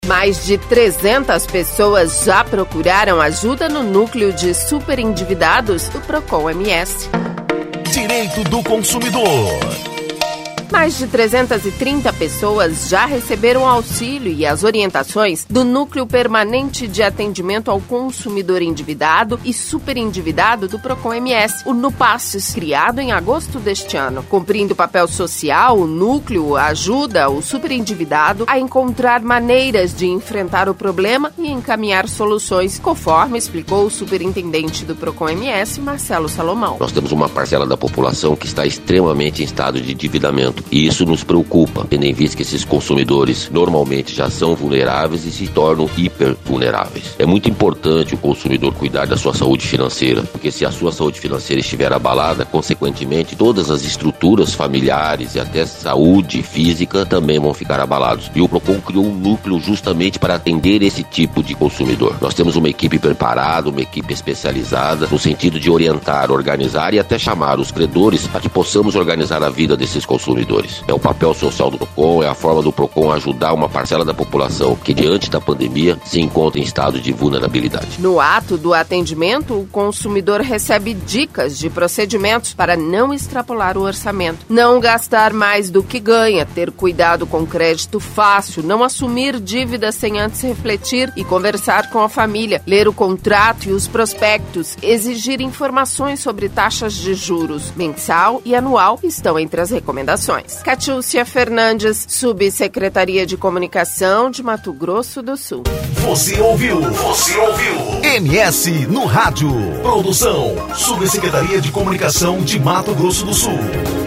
Mais de 300 pessoas já procuraram ajuda no núcleo de superendividados do Procon-MS. Direito do consumidor. Mais de 330 pessoas já receberam auxílio e as orientações do Núcleo Permanente de Atendimento ao Consumidor Endividado e Superendividado do Procon-MS, o NUPASSES, criado em agosto deste ano. Cumprindo papel social, o núcleo ajuda o superendividado a encontrar maneiras de enfrentar o problema e encaminhar soluções, conforme explicou o superintendente do Procon-MS, Marcelo Salomão. Nós temos uma parcela da população que está extremamente em estado de endividamento. E isso nos preocupa, tendo em vista que esses consumidores normalmente já são vulneráveis e se tornam hiper vulneráveis. É muito importante o consumidor cuidar da sua saúde financeira, porque se a sua saúde financeira estiver abalada, consequentemente todas as estruturas familiares e até saúde física também vão ficar abalados. E o Procon criou um núcleo justamente para atender esse tipo de consumidor. Nós temos uma equipe preparada, uma equipe especializada, no sentido de orientar, organizar e até chamar os credores para que possamos organizar a vida desses consumidores. É o papel social do Procon, é a forma do Procon ajudar uma parcela da população que, diante da pandemia, se encontra em estado de vulnerabilidade. No ato do atendimento, o consumidor recebe dicas de procedimentos para não extrapolar o orçamento, não gastar mais do que ganha, ter cuidado com crédito fácil, não assumir dívidas sem antes refletir e conversar com a família, ler o contrato e os prospectos, exigir informações sobre taxas de juros mensal e anual estão entre as recomendações. Catiúcia Fernandes, Subsecretaria de Comunicação de Mato Grosso do Sul. Você ouviu? MS no Rádio. Produção, Subsecretaria de Comunicação de Mato Grosso do Sul.